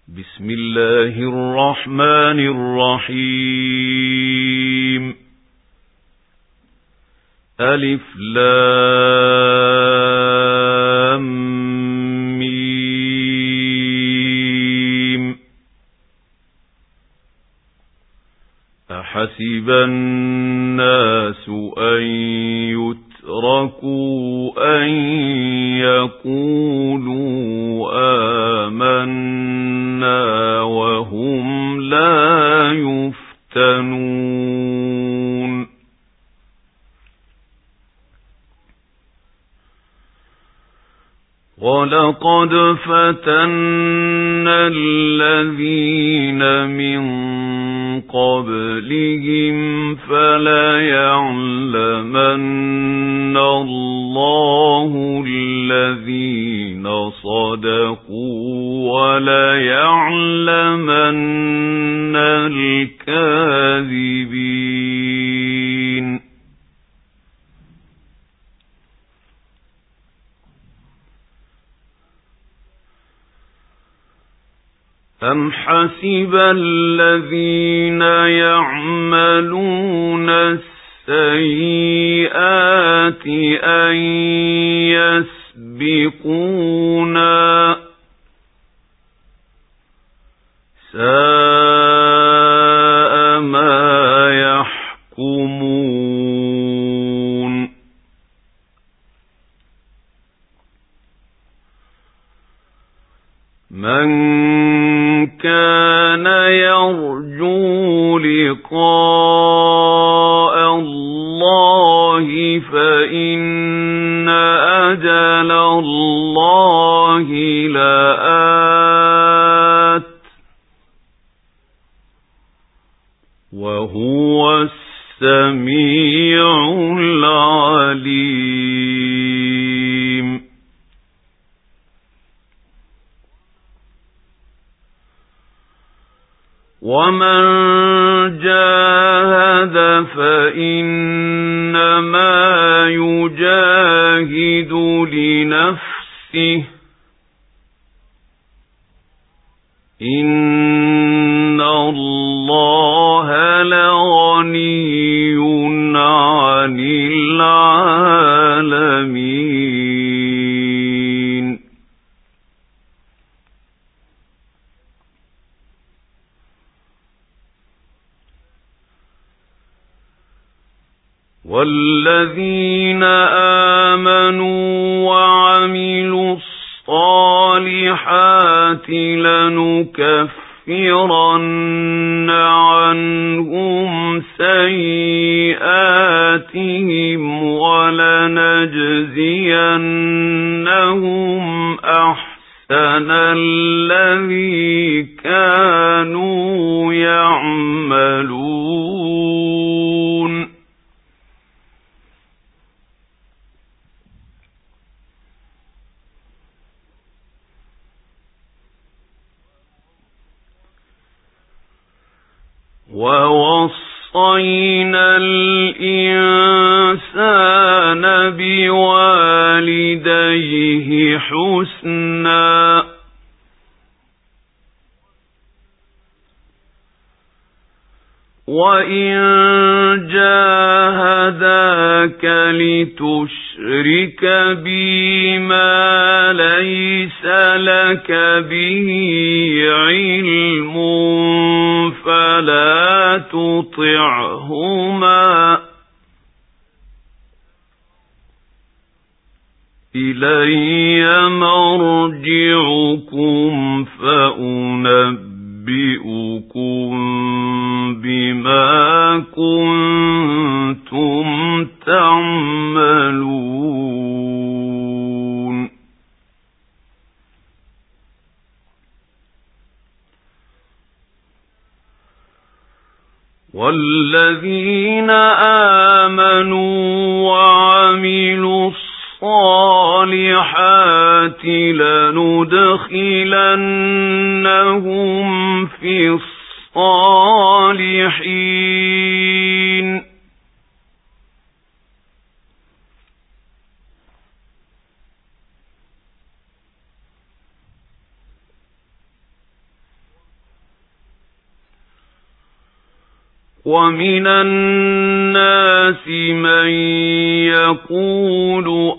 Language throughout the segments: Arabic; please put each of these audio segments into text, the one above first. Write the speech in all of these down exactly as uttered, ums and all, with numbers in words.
بسم الله الرحمن الرحيم. ألف لام ميم. أحسب الناس أن يتركوا أن يقولوا آمنا وهم لا يفتنون. ولقد فتنا الذين من قبلهم فليعلمن الله الذين صدقوا وليعلمن الكاذبين. أم حسب الذين يعملون السيئات أن يسبقونا ساء ما يحكمون. من كان يرجو لقاء الله فإن أجل الله لآت وهو السميع العليم. ومن جاهد فإنما يجاهد لنفسه إن الله لغني عن العالمين. والذين آمنوا وعملوا الصالحات لنكفرن عنهم سيئاتهم ولنجزينهم أحسن الذي كانوا يعملون. ووصينا الإنسان بوالديه حسنا وإن جاهداك لتشرك بي ما ليس لك به علم فلا تطعهما إلي مرجعكم فأنبئكم بما كنتم تعملون. والذين آمنوا وعملوا الصالحات لندخلنهم في الصالحين ومن الناس من يقول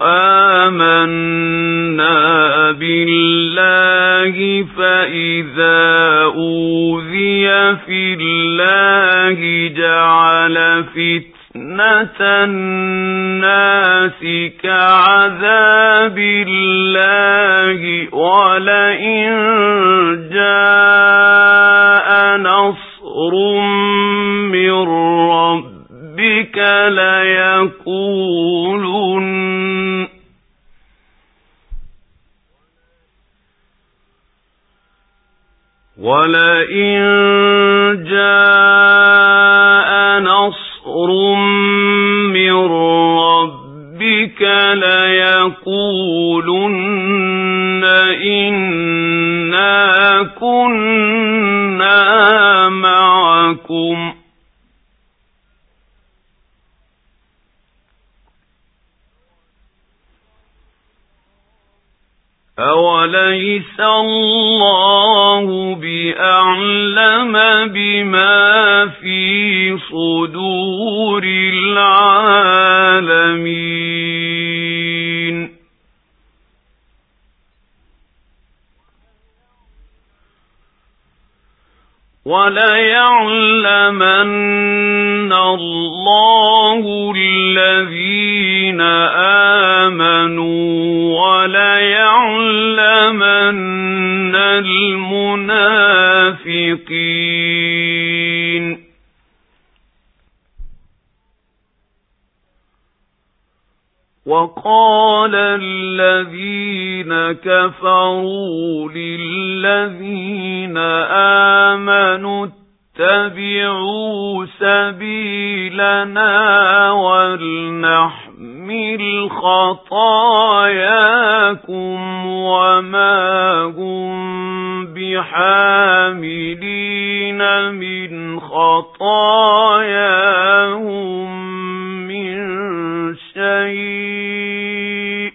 آمنا بالله فإذا أوذي في الله جعل فتنة الناس كعذاب الله ولئن جاء نصر من ربك ليقولن ولئن جاء نصر من ربك ليقولن إنا كنا معكم أوليس الله بأعلم بما في صدور العالمين وليعلمن الله الذين آمنوا وليعلمن المنافقين وقال الذين كفروا للذين آمنوا اتبعوا سبيلنا ولنحمل خطاياكم وما هم بحاملين من خطاياهم من شيء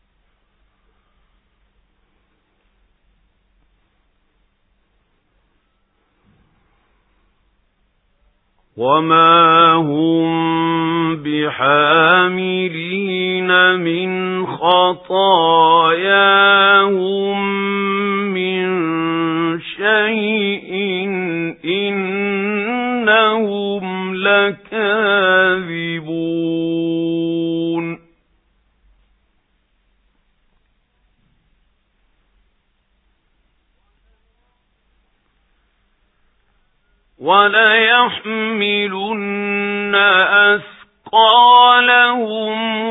وما هم بحاملين من خطاياهم من شيء إنهم لكاذبون وليحملن أثقالهم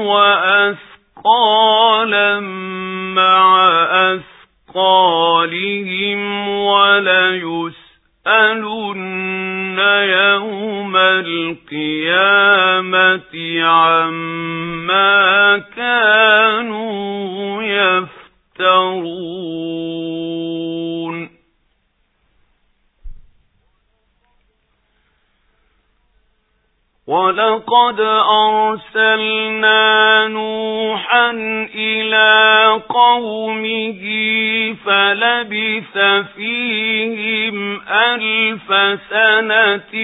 وأثقالا مع أثقالهم وليسألن يوم القيامة عما كانوا يفترون ولقد أرسلنا نوحا إلى قومه فلبث فيهم ألف سنة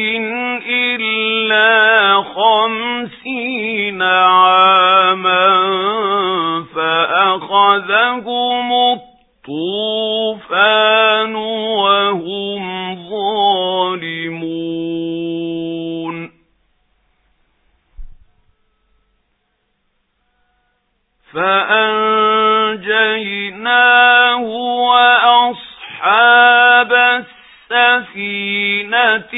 إلا خمسين عاما فأخذهم الطوفان وهم ظالمون فأنجيناه وأصحاب السفينة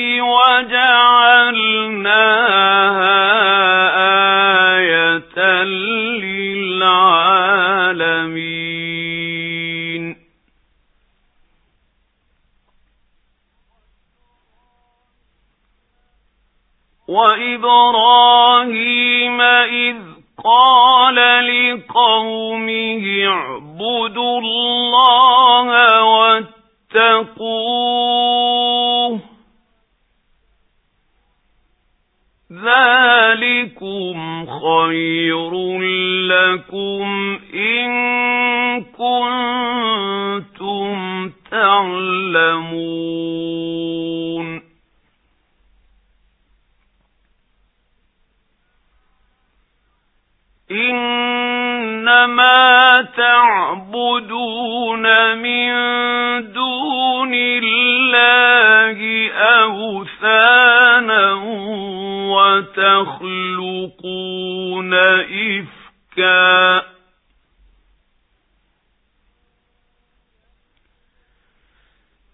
وجعلناها آية للعالمين وإبراهيم إذ قال لقومه اعبدوا الله واتقوه ذلكم خير لكم إن كنتم تعلمون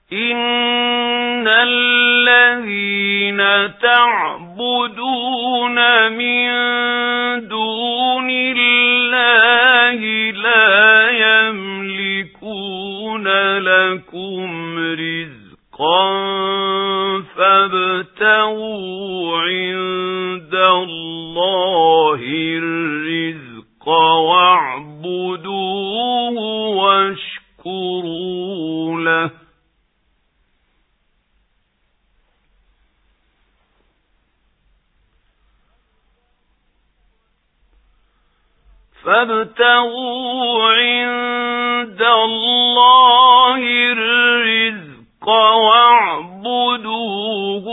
إن الذين تعبدون من دون الله لا يملكون لكم رزقا فابتغوا عند الله الرزق واعبدوه واشكروا له فابتغوا عند الله الرزق واعبدوه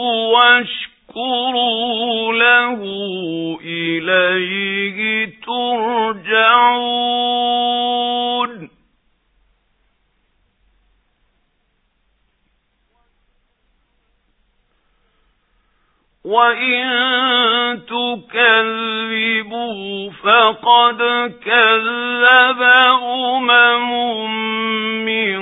واشكروا له إليه ترجعون وإن تكذبوا فقد كذب أمم من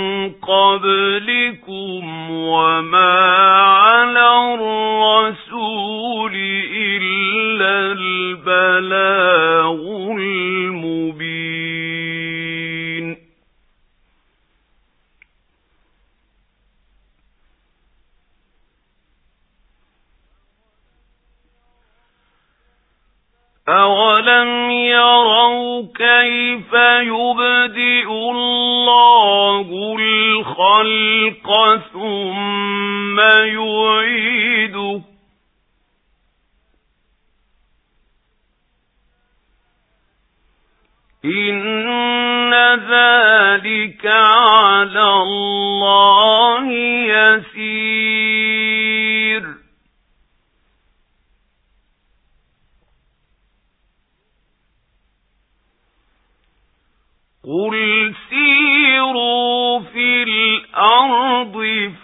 قبلكم وما على الرسول إلا البلاغ المبين أَوَلَمْ يَرَوْا كَيْفَ يُبْدِئُ اللَّهُ الْخَلْقَ ثُمَّ يُعِيدُهُ إِنَّ ذَلِكَ عَلَى اللَّهِ يَسِيرٌ قُلْ سِيرُوا فِي الْأَرْضِ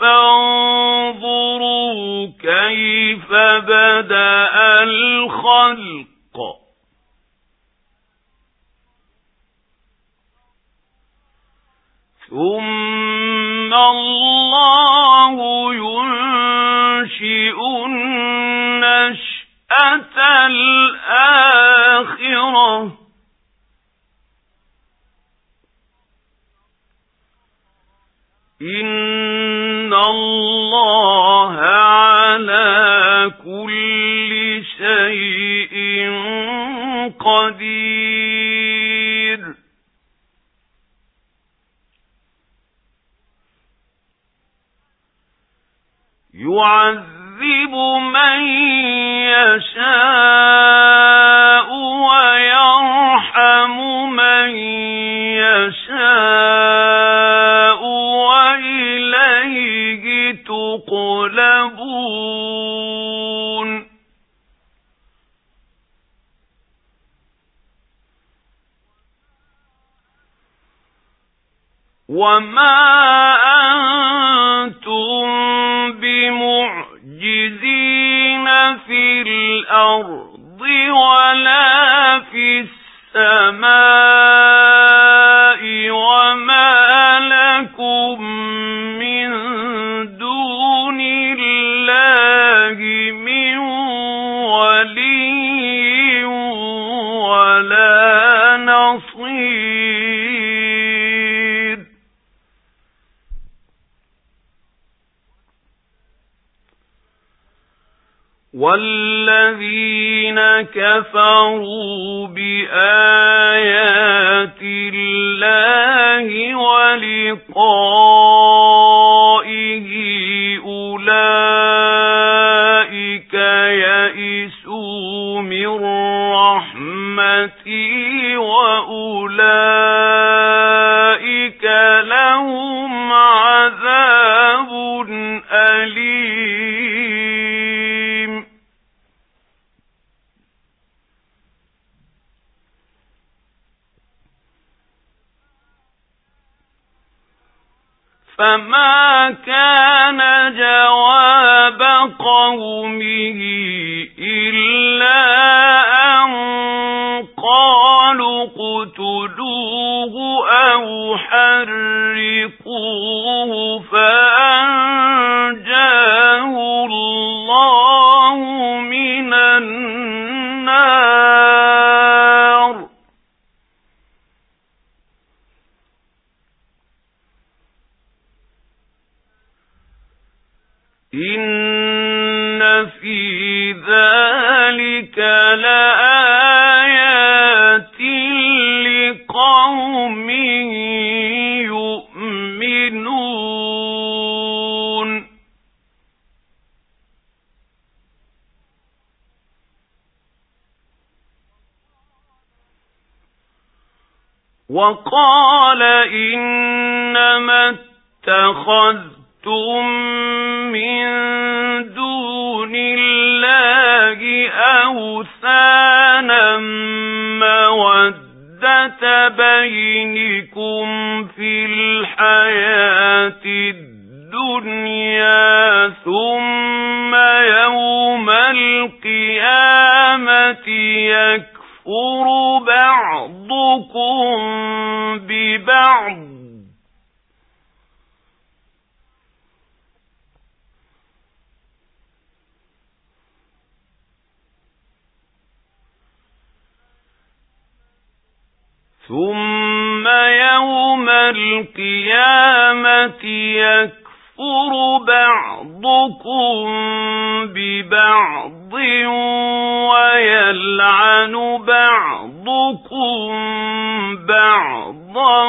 فَانظُرُوا كَيْفَ بَدَأَ الْخَلْقَ ثُمَّ اللَّهُ يُنشِئُ النَّشْأَةَ الْآخِرَةَ إِنَّ اللَّهَ عَلَى كُلِّ شَيْءٍ قَدِيرٌ يُعَذِّبُ مَن يَشَاءُ وَيَرْحَمُ مَن يَشَاءُ وَإِلَيْهِ تُقْلَبُونَ وَمَا أَنْتُمْ بِمُعْجِزِينَ فِي الْأَرْضِ وَلَا فِي السَّمَاءِ وَمَا لَكُمْ مِنْ دُونِ اللَّهِ مِنْ وَلِيٍّ وَلَا نَصِيرٍ وَالَّذِينَ كَفَرُوا بِآيَاتِ اللَّهِ وَلِقَائِهِ أُولَئِكَ يَئِسُوا مِنْ رَحْمَتِي وَأُولَئِكَ لَهُمْ عَذَابٌ أَلِيمٌ فَمَا كَانَ جَوَابَ قَوْمِهِ إِلَّا أَن قَالُوا اقْتُلُوهُ أَوْ حَرِّقُوهُ فَأَ إن في ذلك لآيات لقوم يؤمنون وقال إنما اتخذتم من دون الله أوثانا مودة بينكم في الحياة الدنيا ثم يوم القيامة يكفر بعضكم ببعض ثم يوم القيامة يكفر بعضكم ببعض ويلعن بعضكم بعضا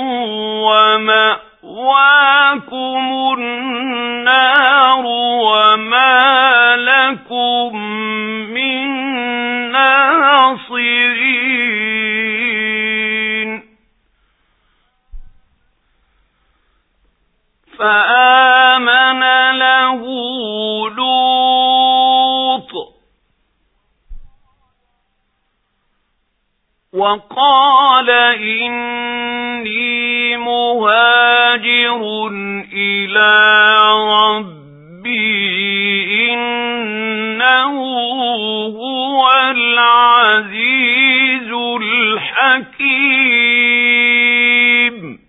ومأواكم النار وما لكم من ناصرين فآمن له لوط وقال إني مهاجر إلى ربي إنه هو العزيز الحكيم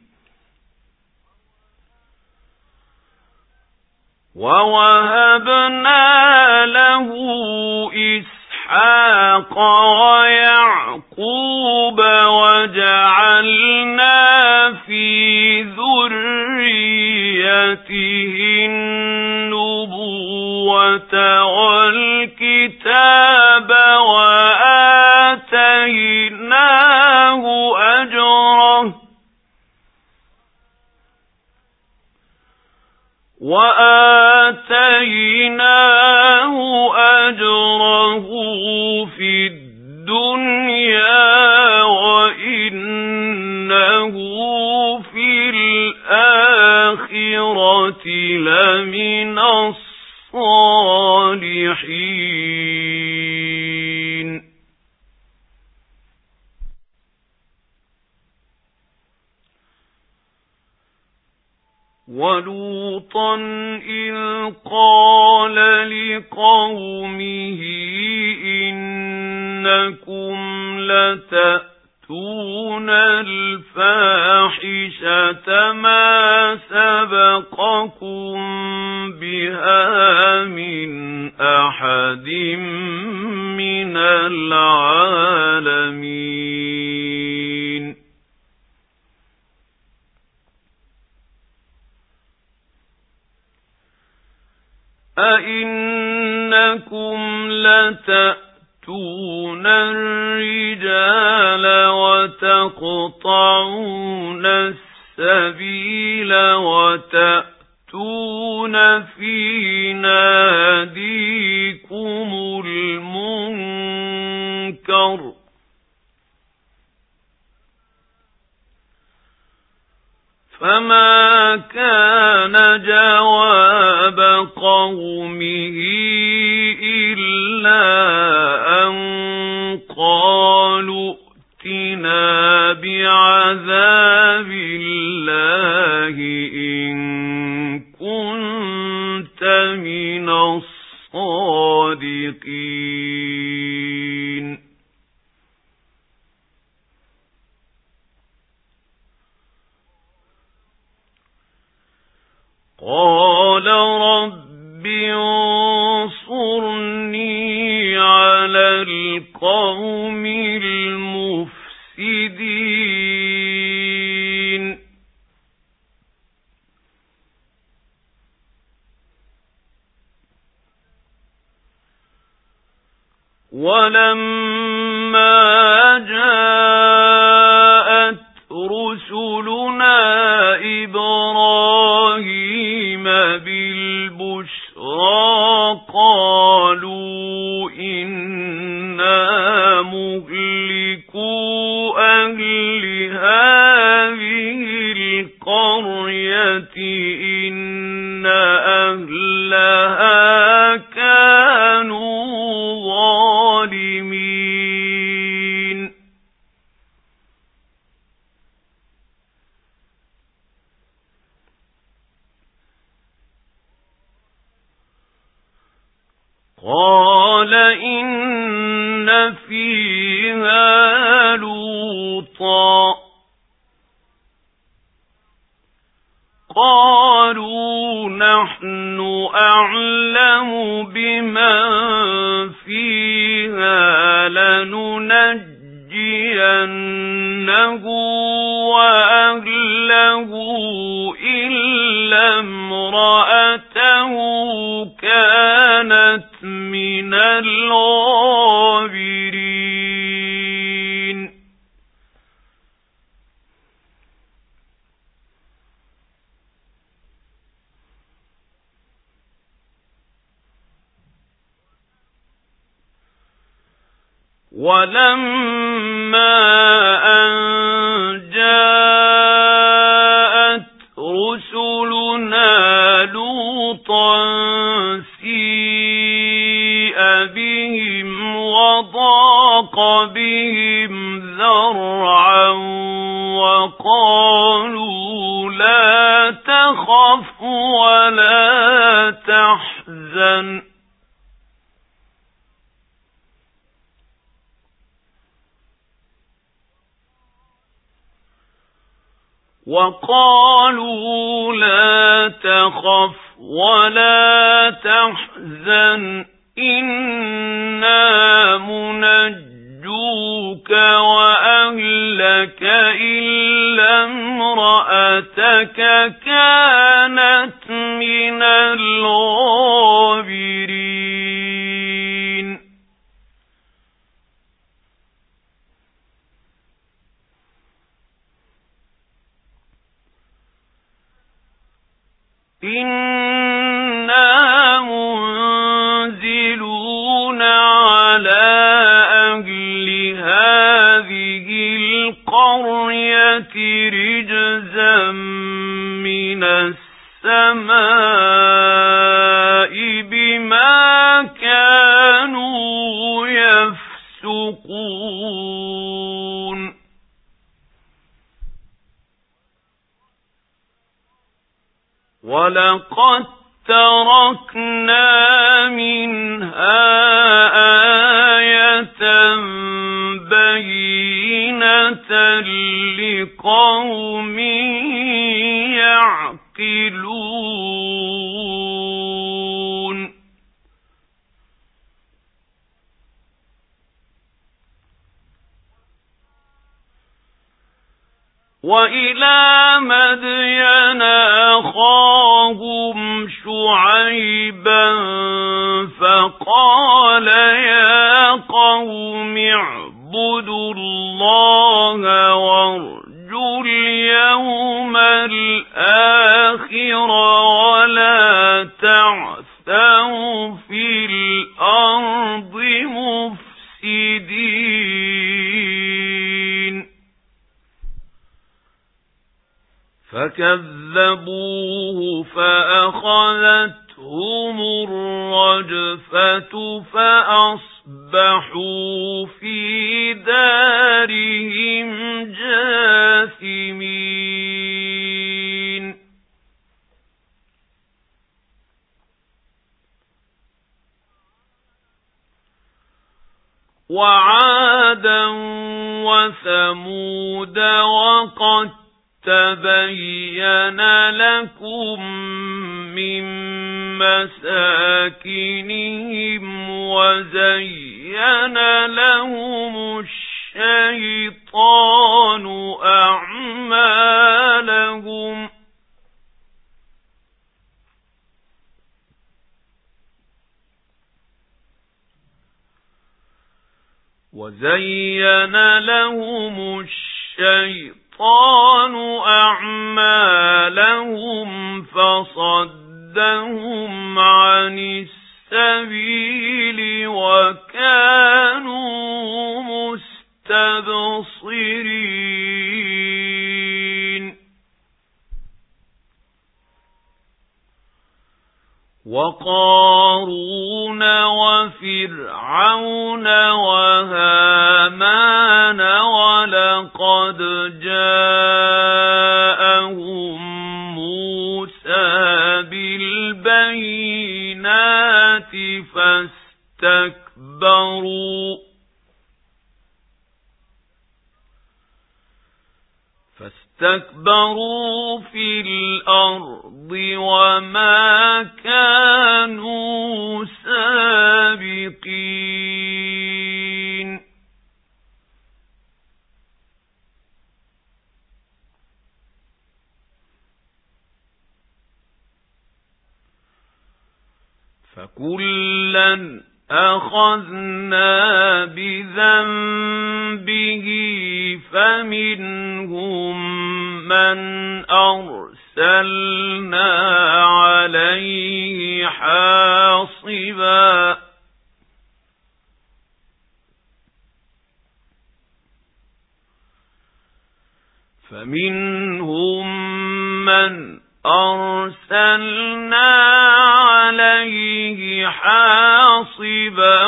ووهبنا له إسحاق ويعقوب وجعلنا في ذريته النبوة والكتاب وآتيناه أجره وآتيناه أجره في الدنيا وإنه في الآخرة لمن الصالحين ولوطا إذ قال لقومه إنكم لتأتون الفاحشة ما سبقكم بها من أحد من العالمين أئنكم لتأتون الرجال وتقطعون السبيل وتأتون في ناديكم المنكر فما كان جواب قومه إلا أن قالوا ائتنا بعذاب الله إن كنت من الصادقين قال رب انصرني على القوم المفسدين. ولما جاءت رسلنا إبراهيم بالبشرى قالوا إنا مهلكو أهل هذه القرية إن أهلها كانوا ظالمين قال إن فيها لوطا قالوا نحن أعلم بمن فيها لننجينه وأهله إلا امرأته كانت من الغابرين ولما أن جاءت رسلنا لوطا سيء بهم وضاق بهم ذرعا وقالوا لا تخف ولا تحزن وقالوا لا تخف ولا تحزن إنا منجوك وأهلك إلا امرأتك كانت من الغابرين إنا منزلون على أهل هذه القرية رجزا من السماء بما كانوا يفسقون ولقد تركنا منها آية بينة لقوم يعقلون وإلى مدين أخاهم شعيبا فقال يا قوم اعبدوا الله وارجوا اليوم الآخر ولا تعثوا في الأرض مفسدين فكذبوه فأخذتهم الرجفة فأصبحوا في دارهم جاثمين وعادا وثمود وقد تبين لكم من مساكنهم وزين لهم الشيطان أعمالهم وزين لهم الشيطان أعمالهم فصدهم عن السبيل وكانوا مستبصرين وقارون وفرعون وهامان ولقد جاءهم موسى بالبينات فاستكبروا فاستكبروا في الأرض وما كانوا سابقين فكلا أخذنا بذنبه فمنهم من أرسلنا عليه حاصبا فمنهم من أرسلنا عليه حاصبا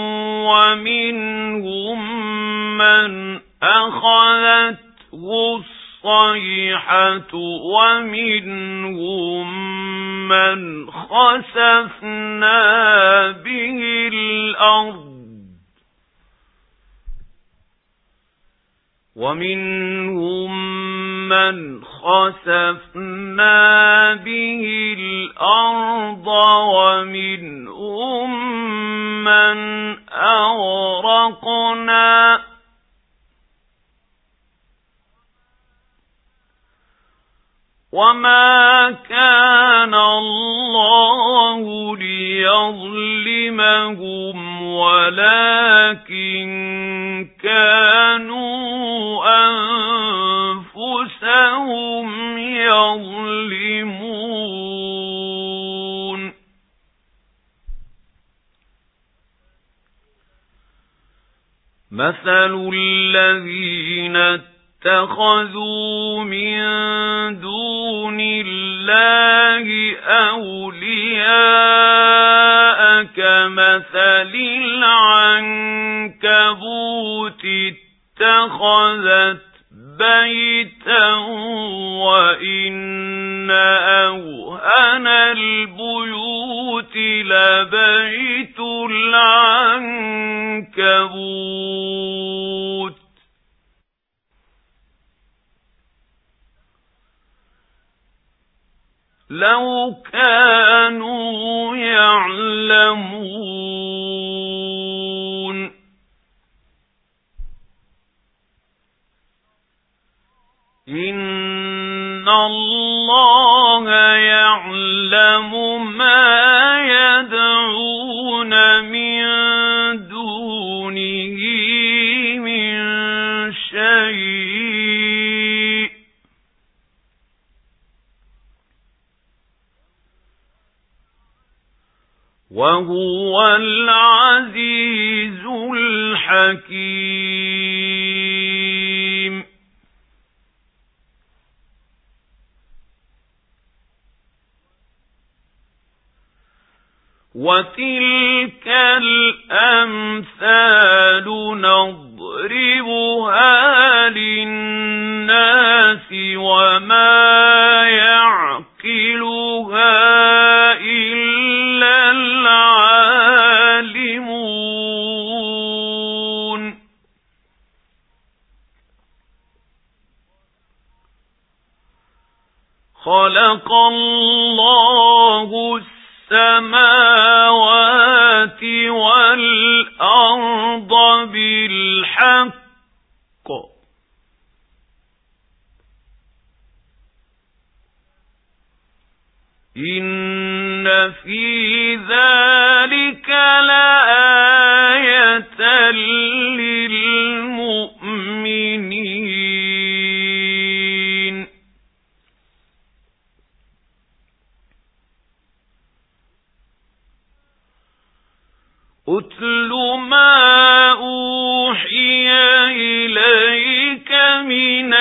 ومنهم من أخذته الصيحة ومنهم من خسفنا به الأرض ومنهم من خسفنا به الأرض ومنهم من أغرقنا وما كان الله ليظلمهم ولكن كانوا أنفسهم يظلمون مثل الذين اتخذوا من دون الله أولياء كمثل العنكبوت اتخذت بيتا وإن أوهن البيوت لبيت العنكبوت لو كانوا يعلمون إن الله يعلم ما يدعون من دونه من شيء وهو العزيز الحكيم وتلك الأمثال نضربها للناس وما يعقلها إلا العالمون خلق الله السماوات والأرض بالحق إن في ذلك لآية أتل ما أوحي إليك من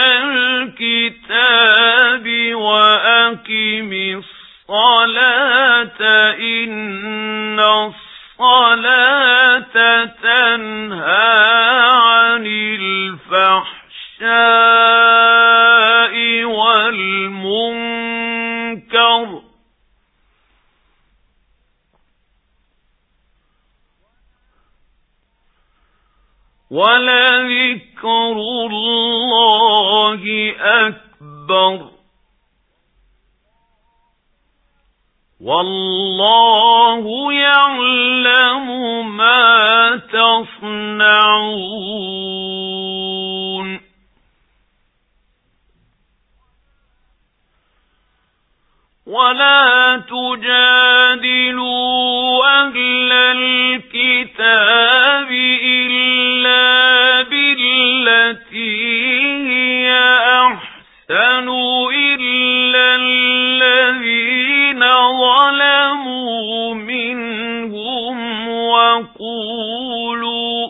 الكتاب وأقم الصلاة إن الصلاة تنهى عن الفحشاء والمنكر ولذكر الله أكبر والله يعلم ما تصنعون ولا تجادلوا أهل الكتاب إلا بالتي هي أحسن إلا الذين ظلموا منهم وقولوا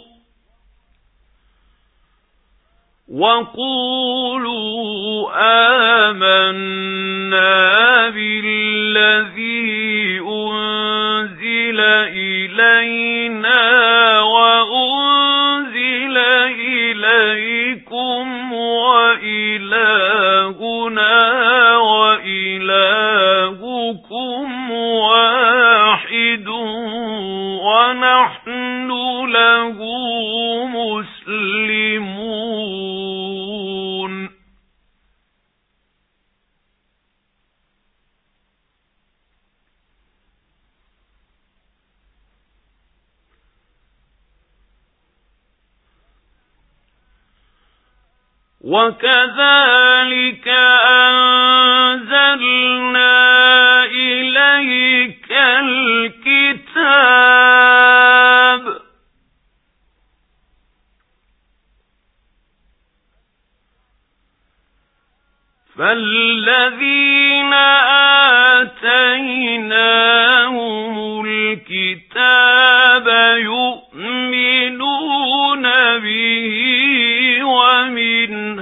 وقولوا آمنا بالذي أنزل إلينا وأنزل إليكم وإلهنا وإلهكم واحد ونحن له مسلمون وكذلك أنزلنا إليك الكتاب فالذين آتيناهم الكتاب يؤمنون به ومن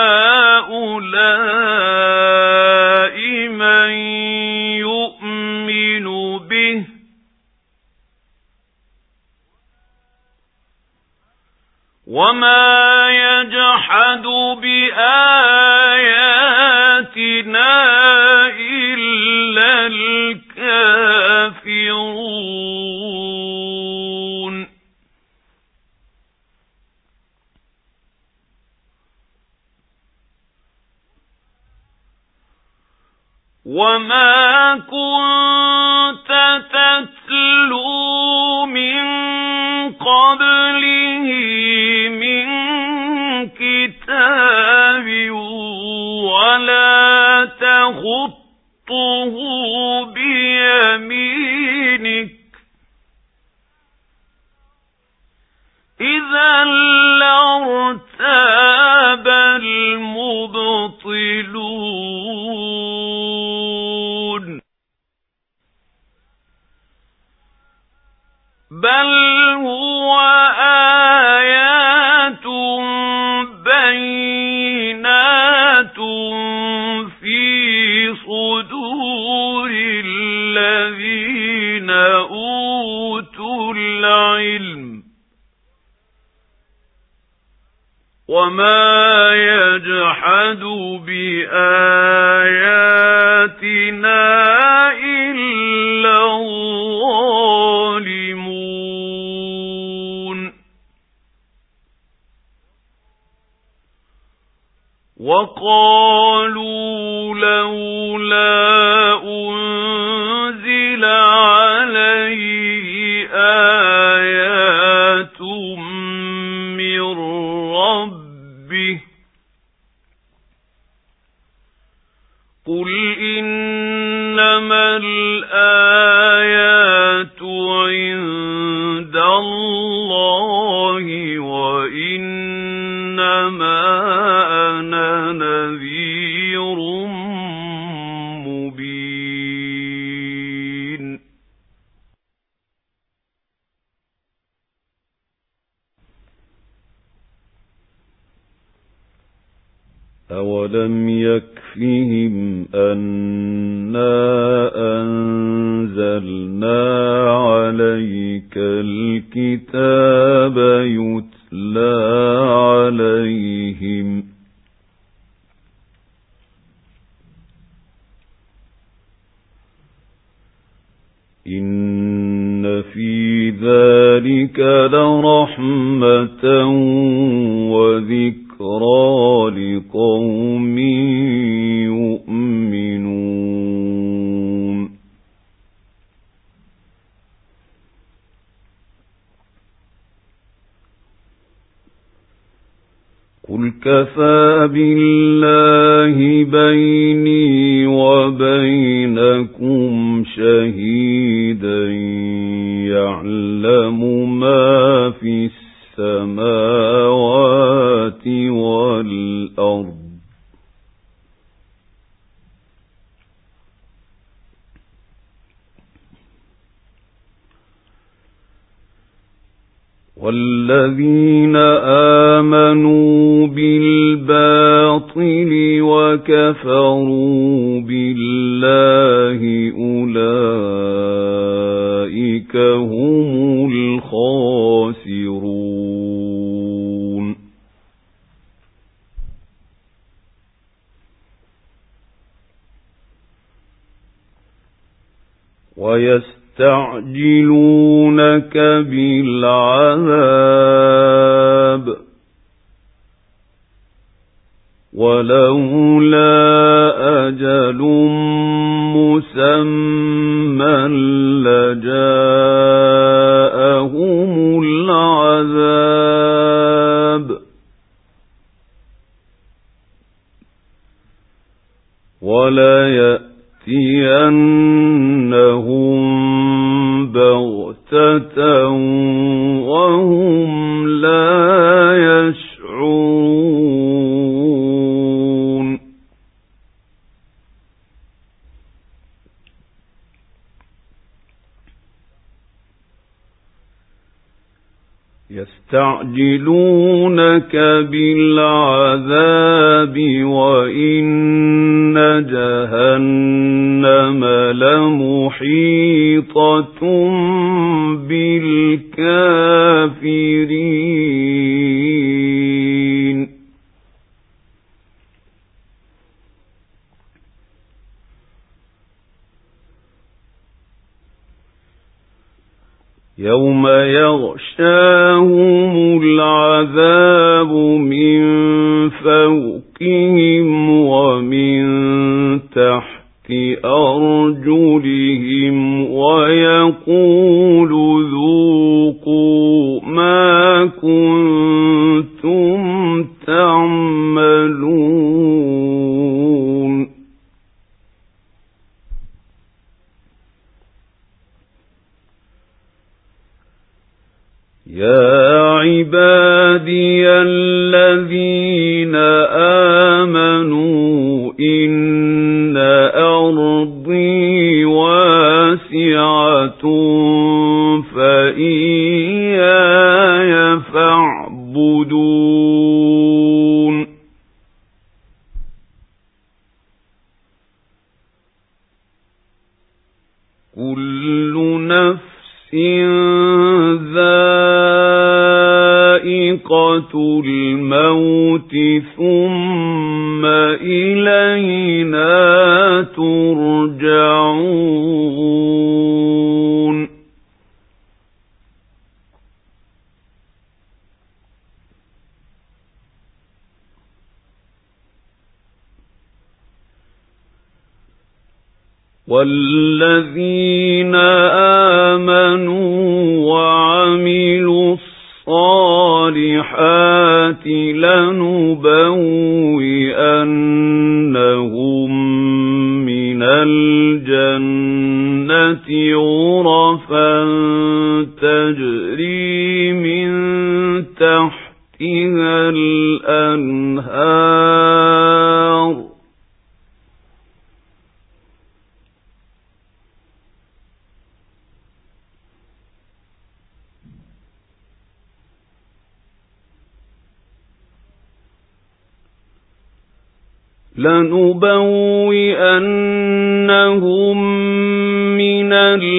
هؤلاء من يؤمن به وما يجحد بآياتنا إلا الكافرون وما كنت تتلو من قبله من كتاب ولا تخطه بيمينك إذا لارتاب المبطلون بل هو آيات بينات في صدور الذين أوتوا العلم وما يجحد بآياتنا إلا الظالمون وقالوا لولا أنزل عليه آيات من ربه قل إنما الآيات عند الله وإنما أنا نذير مبين أولم يكفهم أنا أنزلنا عليك الكتاب يتلى عليهم إن في ذلك لرحمة وذكرى لقوم يؤمنون قل كفى بالله بيني وبينكم شهيدا يعلم ما في السماوات والأرض والذين آمنوا بالباطل وكفروا بالله أولئك هم الخاسرون ويستعجلونك بالعذاب ولولا أجل مسمى لجاءهم العذاب وليأتينهم بغتة وهم لا يشعرون يستعجلونك بالعذاب وإن جهنم لمحيطة بالكافرين يوم يغشاهم العذاب من فوقهم ومن تحت أرجلهم ويقول ذوقوا ما كنتم تعملون يا عبادي الذين آمنوا إن أرضي واسعة فإياي فاعبدون كل نفس ذائقة الموت ثم إلينا ترجعون والذين آمنوا وعملوا الصالحات لنبوئنهم من الجنة غرفا تجري من تحتها الأنهار لَنُبَوِّئَنَّهُم مِّنَ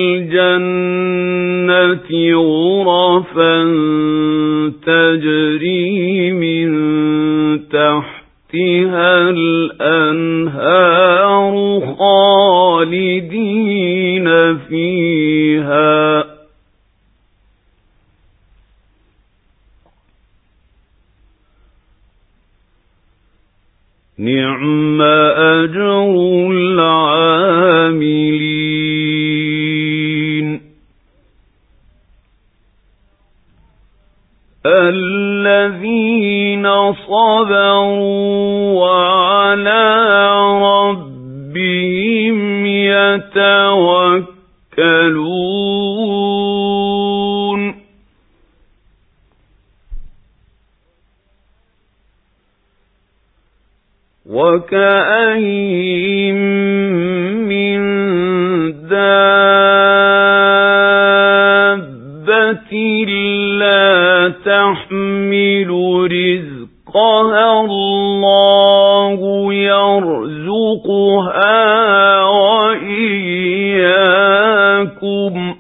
الْجَنَّةِ غُرَفًا تَجْرِي مِن تَحْتِهَا الْأَنْهَارُ خَالِدِينَ فِيهَا ۚ نِعْمَ أَجْرُ الْعَامِلِينَ الَّذِينَ صَبَرُوا وَعَلَى رَبِّهِمْ يَتَوَكَّلُونَ وَكَأَيِّن مِّن دَابَّةٍ لَّا تَحْمِلُ رِزْقَهَا اللَّهُ يَرْزُقُهَا وَإِيَّاكُمْ ۚ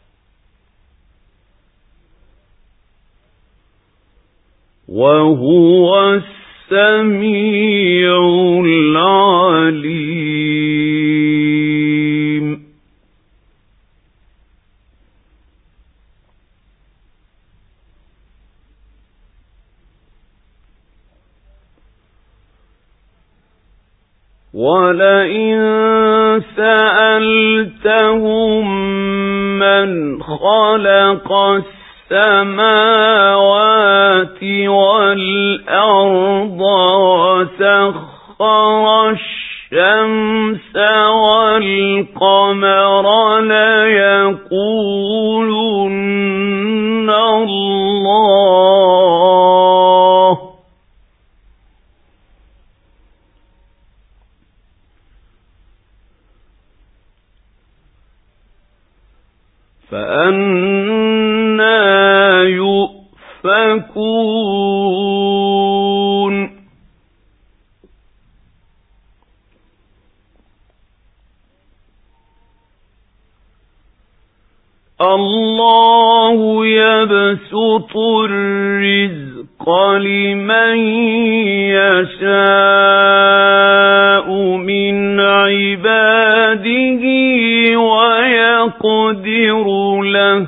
وَهُوَ السَّمِيعُ الْعَلِيمُ وَلَئِن سَأَلْتَهُم مَّنْ خَلَقَ السَّمَاوَاتِ وَالْأَرْضَ وَسَخَّرَ الشَّمْسَ وَالْقَمَرَ لَيَقُولُنَّ اللَّهُ ۚ فَأَنَّىٰ يُؤْفَكُونَ اللَّهُ يَبْسُطُ الرِّزْقَ لِمَن يَشَاءُ مِنْ عِبَادِهِ وَيَقْدِرُ لَهُ ۚ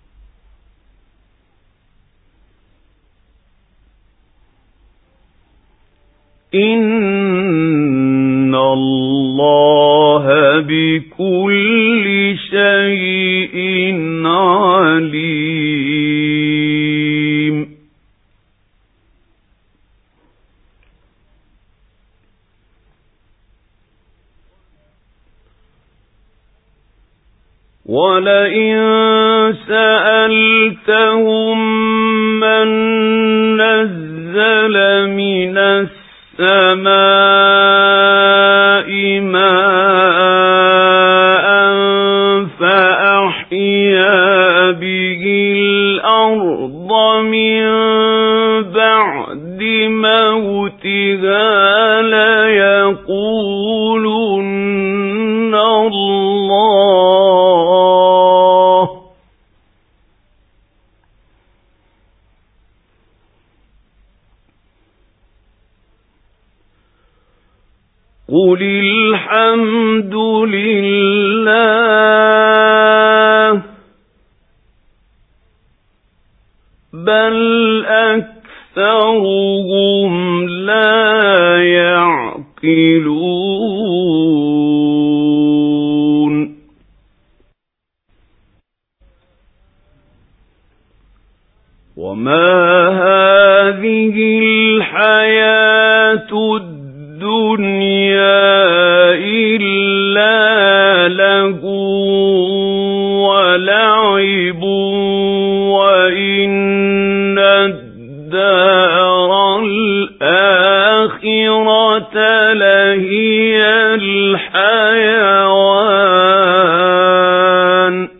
إِنَّ اللَّهَ بِكُلِّ شَيْءٍ عَلِيمٌ وَلَئِن سَأَلْتَهُم مَّن نَّزَّلَ مِنَ السَّمَاءِ مَاءً فَأَحْيَا بِهِ الْأَرْضَ مِن بَعْدِ مَوْتِهَا لَيَقُولُنَّ اللَّهُ ۚ قُلِ الْحَمْدُ لِلَّهِ ۚ بَلْ أَكْثَرُهُمْ لَا يَعْقِلُونَ وَمَا هَٰذِهِ الْحَيَاةُ الدُّنْيَا إِلَّا لَهْوٌ وَلَعِبٌ وَإِنَّ الدَّارَ الْآخِرَةَ لَهِيَ الْحَيَوَانُ ۚ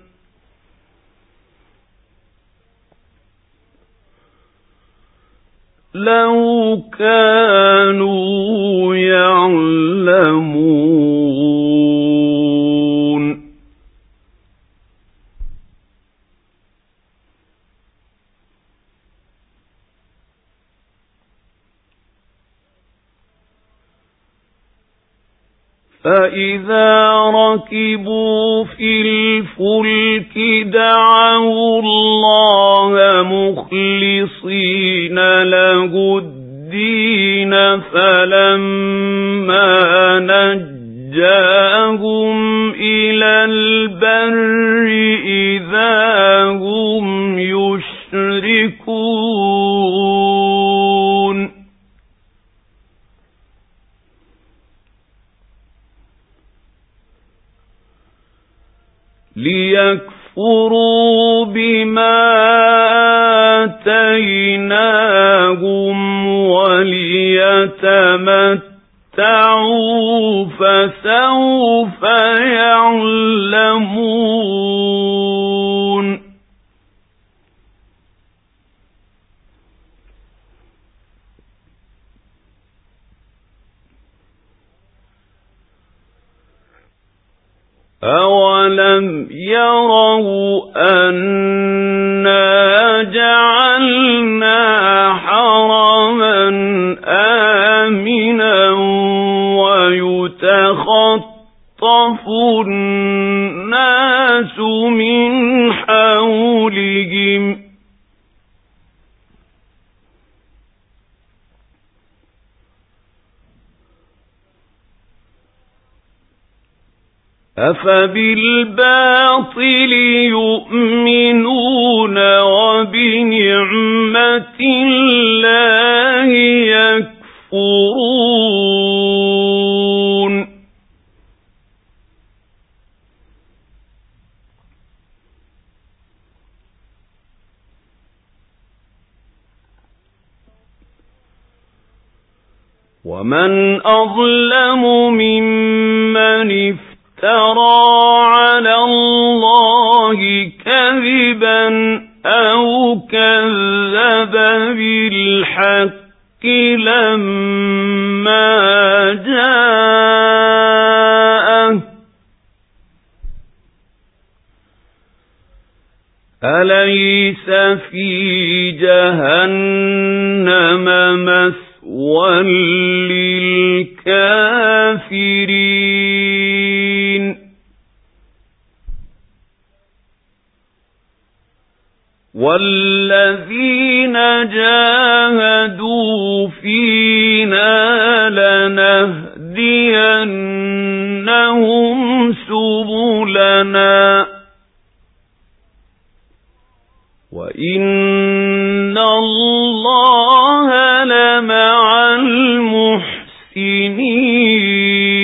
لَوْ كَانُوا يَعْلَمُونَ فإذا ركبوا في الفلك دعوا الله مخلصين له الدين فلما نجاهم إلى البر إذا هم يشركون ليكفروا بما آتيناهم وليتمتعوا فسوف يعلمون أَوَلَمْ يَرَوْا أَنَّا جَعَلْنَا حَرَمًا آمِنًا وَيُتَخَطَّفُ النَّاسُ مِنْ حَوْلِهِمْ أَفَبِالْبَاطِلِ يُؤْمِنُونَ وَبِنِعْمَةِ اللَّهِ يَكْفُرُونَ وَمَنْ أَظْلَمُ مِمَّنِ افترى على الله كذبا أو كذب بالحق لما جاءه أليس في جهنم مثوى للكافرين والذين جاهدوا فينا لنهدينهم سبلنا وإن الله لمع المحسنين